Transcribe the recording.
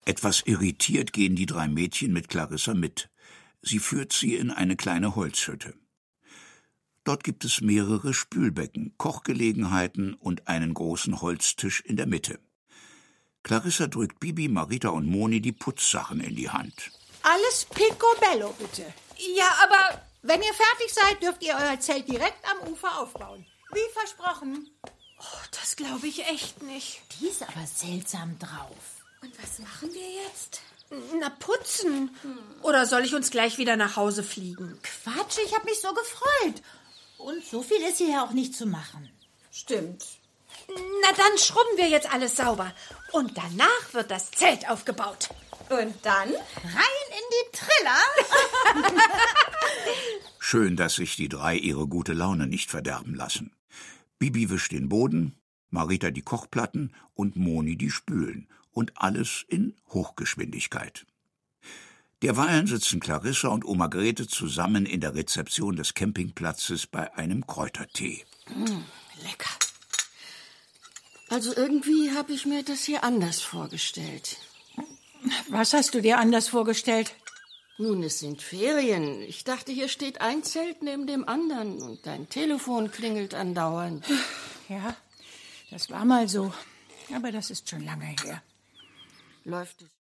Etwas irritiert gehen die 3 Mädchen mit Clarissa mit. Sie führt sie in eine kleine Holzhütte. Dort gibt es mehrere Spülbecken, Kochgelegenheiten und einen großen Holztisch in der Mitte. Clarissa drückt Bibi, Marita und Moni die Putzsachen in die Hand. Alles picobello, bitte. Ja, aber Wenn ihr fertig seid, dürft ihr euer Zelt direkt am Ufer aufbauen. Wie versprochen. das glaube ich echt nicht. Die ist aber seltsam drauf. Und was machen wir jetzt? Na, putzen. Oder soll ich uns gleich wieder nach Hause fliegen? Quatsch, ich habe mich so gefreut. Und so viel ist hier ja auch nicht zu machen. Stimmt. Na, dann schrubben wir jetzt alles sauber. Und danach wird das Zelt aufgebaut. Und dann? Rein in die Triller. Schön, dass sich die 3 ihre gute Laune nicht verderben lassen. Bibi wischt den Boden, Marita die Kochplatten und Moni die Spülen. Und alles in Hochgeschwindigkeit. Derweilen sitzen Clarissa und Oma Grete zusammen in der Rezeption des Campingplatzes bei einem Kräutertee. Lecker. Also irgendwie habe ich mir das hier anders vorgestellt. Was hast du dir anders vorgestellt? Nun, es sind Ferien. Ich dachte, hier steht ein Zelt neben dem anderen und dein Telefon klingelt andauernd. Ja, das war mal so. Aber das ist schon lange her. Läuft es?